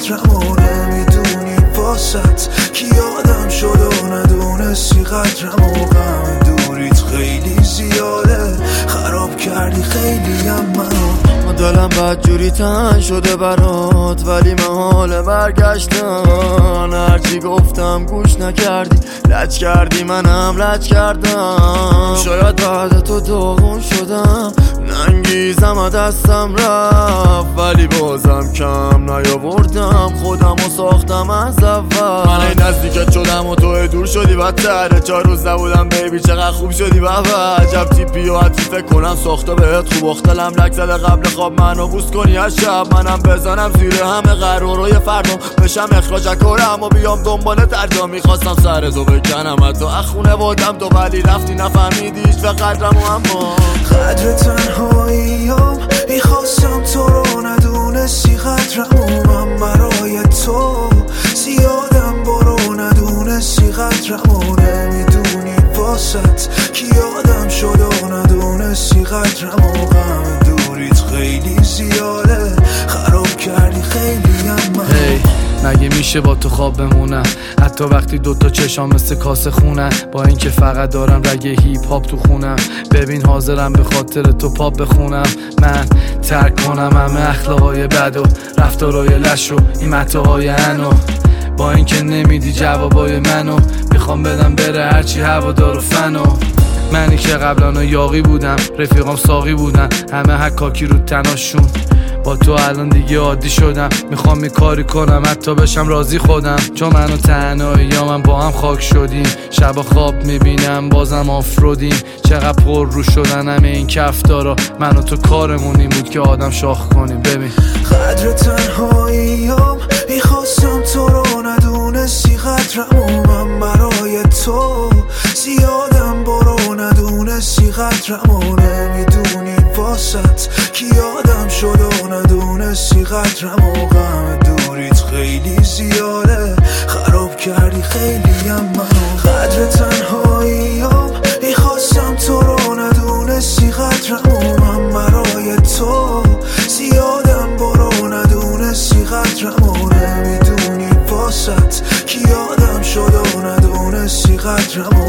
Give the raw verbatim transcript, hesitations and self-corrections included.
قدرمو نمیدونی واسط کی آدم شد و ندونستی قدرمو غم دوریت خیلی زیاده خراب کردی خیلی هم منو دلم بدجوری تن شده برات ولی محال برگشتن هرچی گفتم گوش نکردی لج کردی منم لج کردم شاید بعد تو داغون شدم ننگیزم و دستم رفت ولی بازم کم نیاوردم خودم و ساختم از اول من این نزدیکت شدم و تو دور شدی بدتره چهار روز نبودم بیبی چقدر خوب شدی بابا عجب تیپی و حتی فکر کنم ساخته بهت خوب اختلم لک زده قبل خواب منو بوست کنی از شب منم بزنم زیر همه قرارای فردم بشم اخراج کرم و بیام دنبال ترجا میخواستم سر تو بکنم حتی اخونه بودم تو ولی رفتی نفهمیدیش و قدرم و اما قدر تنهاییم میخواستم تو رو ندونستی قدرم و من برای تو زیادم برو ندونستی قدرم و نمیدونی واسط کی آدم شد و ندونستی قدرم و غم دوریت خیلی زیاده خراب کردی خیلی هم من hey. مگه میشه با تو خواب بمونم حتی وقتی دوتا چشام مثل کاسه خونن با اینکه فقط دارم رگ هیپ هاپ تو خونم ببین حاضرم به خاطر تو پاپ بخونم من ترک کنم همه اخلاقای بد و رفتارای لش و این متاهای انو با اینکه نمیدی جوابای منو میخوام بدم بره هرچی هوادار و فنو منی که قبلا یاقی بودم رفیقام ساقی بودن همه حکاکی رو تناشون با تو الان دیگه عادی شدم میخوام یه کاری کنم حتی بشم راضی خودم چون من و تنهایی یا من با هم خاک شدیم شب خواب میبینم بازم آفرودیم چقدر پر رو شدن همه این کفتارا من و تو کارمون این بود که آدم شاخ کنیم ببین قدر تنهاییم میخواستم تو رو ندونستی قدرم و من برای تو زیادم برو ندونستی قدرم و نمیدونی واسط کی آدم شد و ندونستی قدرم و غم دوریت خیلی زیاده خراب کردی خیلی هم منو قدر تنهاییم میخواستم تو رو ندونستی قدرم و من برای تو زیادم برو ندونستی قدرم و نمیدونی واسط کی آدم شد و ندونستی قدرم